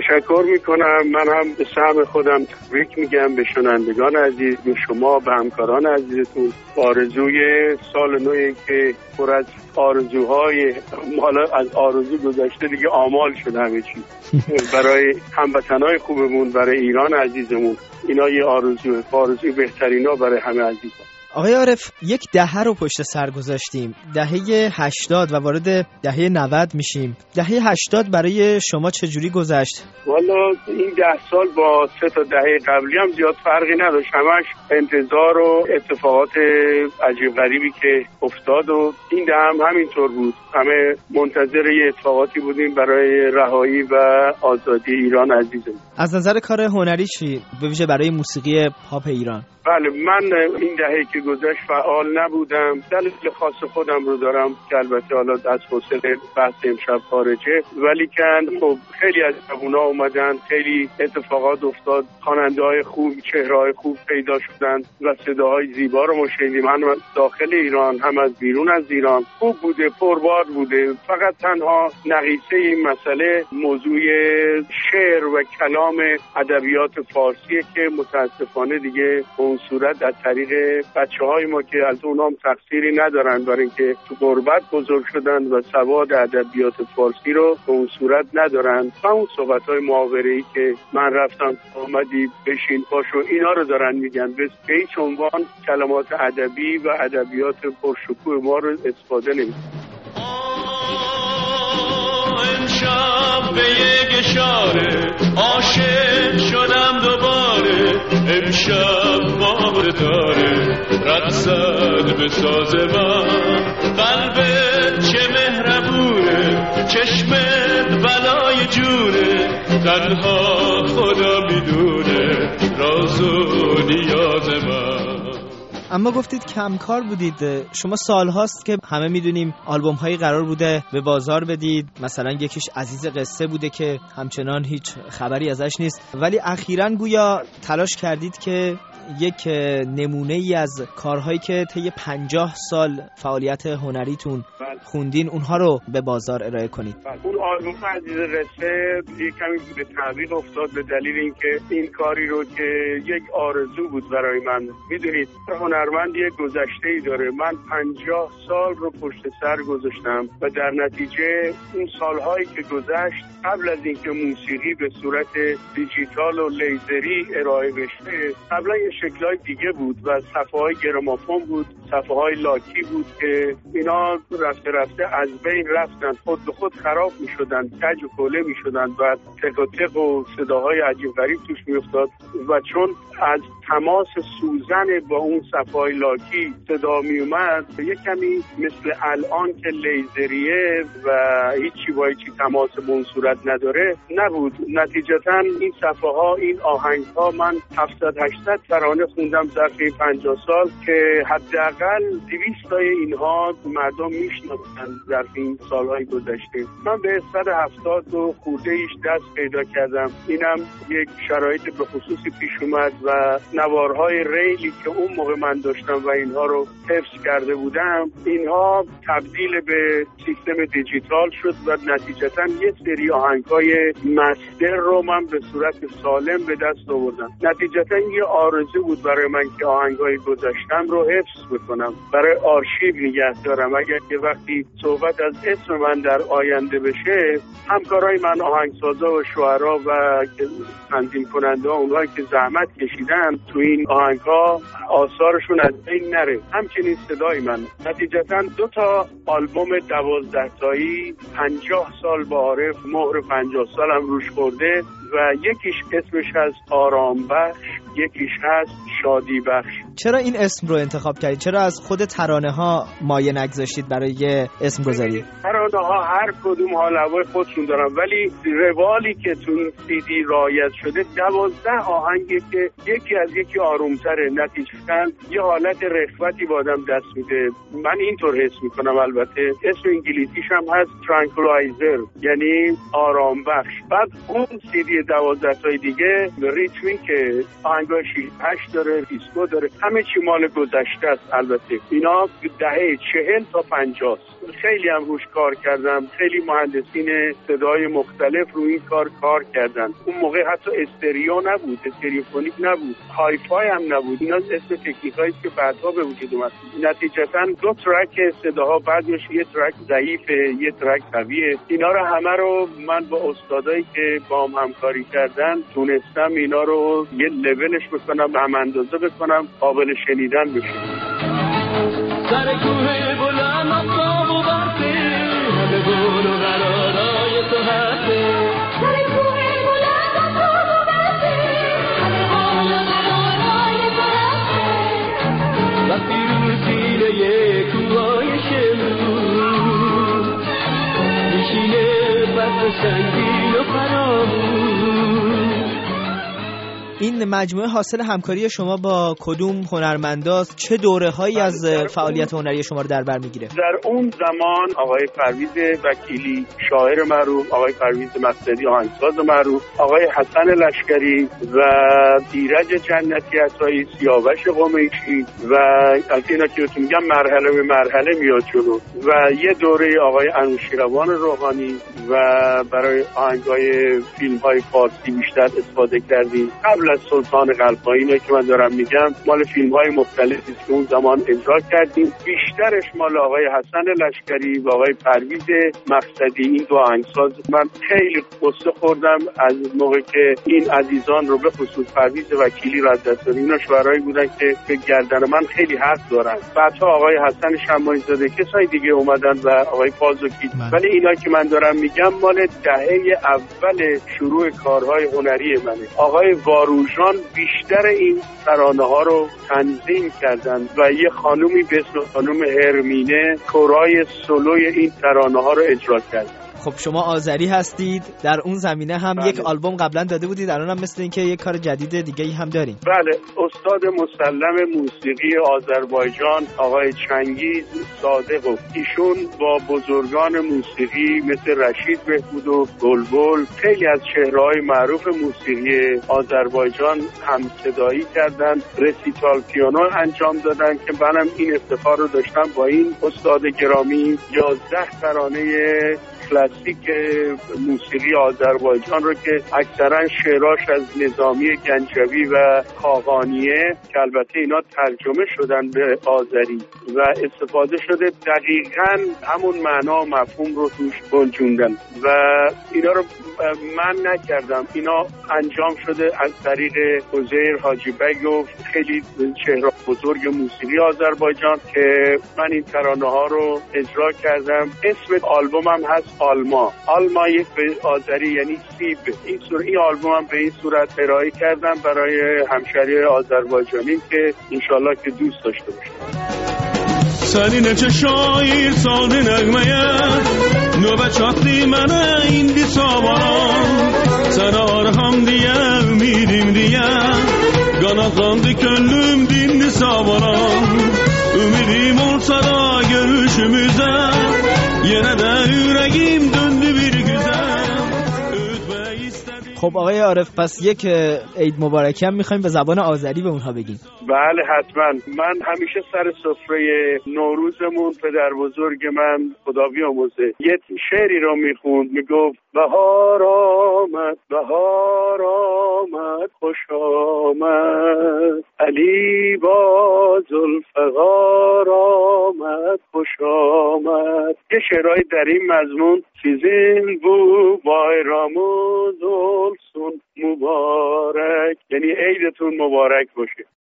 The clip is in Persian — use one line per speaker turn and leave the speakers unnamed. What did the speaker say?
تشکر میکنم. من هم به سهم خودم تبریک میگم به شنوندگان عزیز، به شما، به همکاران عزیزتون، آرزوی سال نوی که پر از آرزوهای، حالا از آرزو گذشته دیگه آمال شده همه چی برای هموطنای خوبمون، برای ایران عزیزمون. اینا یه آرزوی بهترینا برای همه عزیزان.
آقای عارف، یک دهه رو پشت سر گذاشتیم، دهه 80 و وارد دهه 90 میشیم. دهه 80 برای شما چجوری گذشت؟
والا این 10 سال با 3 تا دهه قبلی هم زیاد فرقی نداشت، همش انتظار و اتفاقات عجیب غریبی که افتاد و این دهه هم همینطور بود. همه منتظر یه اتفاقاتی بودیم برای رهایی و آزادی ایران عزیزمون.
از نظر کار هنری چی؟ به ویژه برای موسیقی پاپ ایران.
بله، من این دهه که گذشت فعال نبودم. دلیل خاص خودم رو دارم که البته حالا از حوصله بحث امشب خارجه، ولی که خب خیلی از جوونا اومدن، خیلی اتفاقات افتاد، خواننده‌های خوب، چهره‌های خوب پیدا شدن و صداهای زیبا رو ما شنیدیم، هم داخل ایران هم از بیرون از ایران. خوب بوده، پربار بوده. فقط تنها نقیصه این مسئله موضوع شعر و کلام ادبیات فارسیه که متاسفانه دیگه اون صورت از طریق بچه‌های ما که از اونام تقصیری ندارن برای اینکه تو غربت بزرگ شدن و سواد ادبیات فارسی رو به اون صورت ندارن. و اون صحبت‌های محاوره‌ای که من رفتم اومدی بشین پاشو، اینا رو دارن میگن. به هیچ عنوان کلمات ادبی و ادبیات پرشکوه ما رو استفاده نمی‌کنن.
امشب به یک اشاره عاشق شدم دوباره، امشب باور داره رقصد به ساز من، قلبت چه مهربونه، چشمت بلای جونه، تنها خدا میدونه راز و نیاز من.
اما گفتید کمکار بودید. شما سالهاست که همه میدونیم آلبوم هایی قرار بوده به بازار بدید، مثلا یکیش عزیز قصه بوده که همچنان هیچ خبری ازش نیست، ولی اخیراً گویا تلاش کردید که یک نمونه ای از کارهایی که طی 50 سال فعالیت هنریتون خوندین اونها رو به بازار ارائه کنید.
اون آلبوم عزیز قصه یک کمی به تعویق افتاد به دلیل اینکه این کاری رو که یک آرزو بود برای من. میدونید هنرمند یک گذشته‌ای داره. من 50 سال رو پشت سر گذاشتم و در نتیجه اون سالهایی که گذشت قبل از اینکه موسیقی به صورت دیجیتال و لیزری ارائه بشه، قبلا یه شکل‌های دیگه بود و صفحه‌های گرامافون بود، صفحه‌های لاکی بود که اینا رفته رفته از بین رفتن، خود به خود خراب می‌شدن، کج و کوله می‌شدن و تق و تق و صداهای عجیب غریب توش می‌افتاد و چون از تماس سوزن با اون صفحه‌های لاکی صدا میومد، یه کمی مثل الان که لیزریه و هیچی با هیچی تماس به اون صورت نداره نبود. نتیجتاً این صفحه‌ها، این آهنگ‌ها، من 700-800 ترانه خوندم ظرف 50 سال که حداقل 200 تای اینها مردم میشناختن در این سالهای گذشته. من به 170 و خورده ایش دست پیدا کردم. اینم یک شرایط به خصوصی پیش اومد و نوارهای ریلی که اون موقع من داشتم و اینها رو حفظ کرده بودم، اینها تبدیل به سیستم دیجیتال شد و نتیجتاً یه سری آهنگ‌های مستر رو من به صورت سالم به دست آوردم. نتیجتاً یه آرزو بود برای من که آهنگ‌های گذشتم رو حفظ بکنم، برای آرشیو نگه دارم. اگر که وقتی صحبت از اسم من در آینده بشه، همکارای من آهنگسازا و شاعرها و تنظیم کننده ها، اونهایی که زحمت کشیدن تو این آهنگ‌ها، آثارشون از بین نره. همچنین صدای من. نتیجتاً 2 تا آلبوم 12 تایی 50 سال با عارف، مهر 50 سال هم روش خورده و یکیش اسمش هست آرام بخش، یکیش هست شادی بخش.
چرا این اسم رو انتخاب کردید؟ چرا از خود ترانه ها مایه نگذاشتید برای اسم گذاری؟
ترانه ها هر کدوم حال هوای خودشون دارن، ولی روالی که تو این CD رعایت شده 12 آهنگه که یکی از یکی آرومتره. نتیجتاً یه حالت رخوتی با آدم دست میده. من اینطور حس میکنم. البته اسم انگلیسیش هم هست ترانکولایزر، یعنی آرام بخش. بعد اون CD 12 تای دیگه ریتمی که آهنگای 6-8 داره، دیسکو داره، همه چی مال گذشته است. البته اینا دهه 40 تا 50 خیلی هم روش کار کردم. خیلی مهندسین صدای مختلف روی این کار کردن. اون موقع حتی استریو نبود، استریوفونیک نبود، های فای هم نبود. اینا اسم تکنیکایی که بعدها به وجود اومد. نتیجتاً 2 ترک صداها، بعدش یه ترک ضعیفه، یه ترک قویه. اینا رو همه رو من با استادایی که با هم همکاری کردن تونستم اینا رو یه لولش بکنم، هم اندازه بکنم، قابل شنیدن بشه.
سر کوه بلند آفتاب و برفه، همه گل و قرارای تو هسته. سر کوه بلند آفتاب و برفه، همه گل و قرارای تو هسته. وقتی رو سینه کوههای شمرون میشینه بطر سنگین و فرامون.
این مجموعه حاصل همکاری شما با کدوم هنرمنداست؟ چه دوره‌هایی از فعالیت هنری شما رو در بر میگیره؟
در اون زمان آقای پرویز وکیلی شاعر معروف، آقای پرویز مقصدی آهنگساز معروف، آقای حسن لشکری و ایرج جنتی عطایی، سیاوش قمیشی و البته اینا که بهتون میگم مرحله به مرحله میاد جلو، و یه دوره آقای انوشیروان روحانی و برای آهنگای فیلم‌های فارسی بیشتر استفاده کردیم. قبل از سلطان قلب‌های اینه که من دارم میگم مال فیلم‌های مختلفی که اون زمان اجرا کردیم. بیشترش مال آقای حسن لشکری و آقای پرویز مقصدی، این دو آهنگساز. من خیلی قصه خوردم از موقع که این عزیزان رو، به خصوص پرویز وکیلی رو از دست دادیم. اینا شعرایی بودن که به گردن من خیلی حق دارن. بعدها آقای حسن شماعی زاده، کسای دیگه اومدن و آقای پازوکی. ولی اینا که من دارم میگم مال دهه اول شروع کارهای هنری منه. آقای واروژان بیشتر این ترانه ها رو تنظیم کردن و یه خانومی به اسم خانم هرمینه کورای سولوی این ترانه ها رو اجرا کردن.
خب شما آذری هستید، در اون زمینه هم
بله.
یک آلبوم قبلا داده بودید، الان هم مثل این که یک کار جدید دیگه هم دارین.
بله، استاد مسلم موسیقی آذربایجان آقای چنگیز صادقو، ایشون با بزرگان موسیقی مثل رشید بهبود و بلبل، خیلی از چهره‌های معروف موسیقی آذربایجان هم صدایی کردن، رسیتال پیانو انجام دادن که منم این افتخار رو داشتم با این استاد گرامی 11 ترانه کلاسیک موسیقی آذربایجان رو که اکثرا شعراش از نظامی گنجوی و خاقانیه که البته اینا ترجمه شدن به آذری و استفاده شده، دقیقاً همون معنا و مفهوم رو توش گنجوندن و اینا رو من نکردم. اینا انجام شده از طریق عزیر حاجی بیگ و خیلی چهره بزرگ موسیقی آذربایجان که من این ترانه ها رو اجرا کردم. اسم آلبومم هست آلما یک به آذری یعنی سیب. این آلبومم به این صورت ارائه کردم برای همشهری آذربایجانی که انشالله که دوست داشته باشن.
سنی نچه شایر ساده نغمه نوبه چاقتی منه این بی سابان سنار هم دیye ümidim diye Kanatlandı gönlüm dindi sabana Ümidim olsa da görüşümüze Yine de yüreğim döndü bir güzel Ötme istedim.
خب آقای عارف، پس یک عید مبارکی هم میخوایم به زبان آذری به اونها بگیم.
بله حتما. من همیشه سر سفره نوروزمون پدر بزرگ من خدا بیامرزه یه شعری رو میخوند، میگفت بهار آمد بهار آمد خوش آمد علی با ذوالفقار آمد خوش آمد. یه شعرهای در این مضمون سیزین بو بایرامون دولسون مبارک، یعنی عیدتون مبارک باشه.